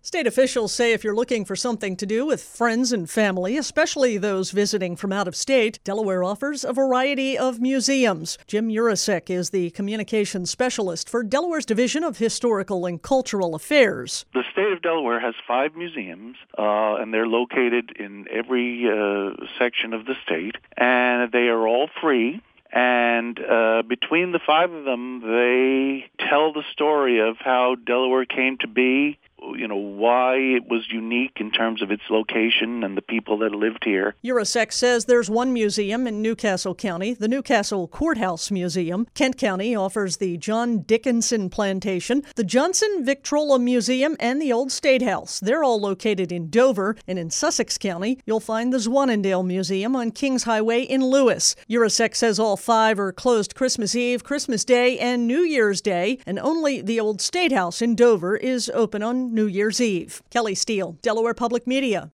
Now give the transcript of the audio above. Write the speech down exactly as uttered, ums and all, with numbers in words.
State officials say if you're looking for something to do with friends and family, especially those visiting from out of state, Delaware offers a variety of museums. Jim Urasek is the communications specialist for Delaware's Division of Historical and Cultural Affairs. The state of Delaware has five museums, uh, and they're located in every uh, section of the state, and they are all free. And uh, between the five of them, they tell the story of how Delaware came to be, you know, why it was unique in terms of its location and the people that lived here. Urasek says there's one museum in Newcastle County, the Newcastle Courthouse Museum. Kent County offers the John Dickinson Plantation, the Johnson Victrola Museum, and the Old State House. They're all located in Dover. And in Sussex County, you'll find the Zwannendale Museum on Kings Highway in Lewis. Urasek says all five are closed Christmas Eve, Christmas Day, and New Year's Day, and only the Old State House in Dover is open on New Year's Eve. Kelly Steele, Delaware Public Media.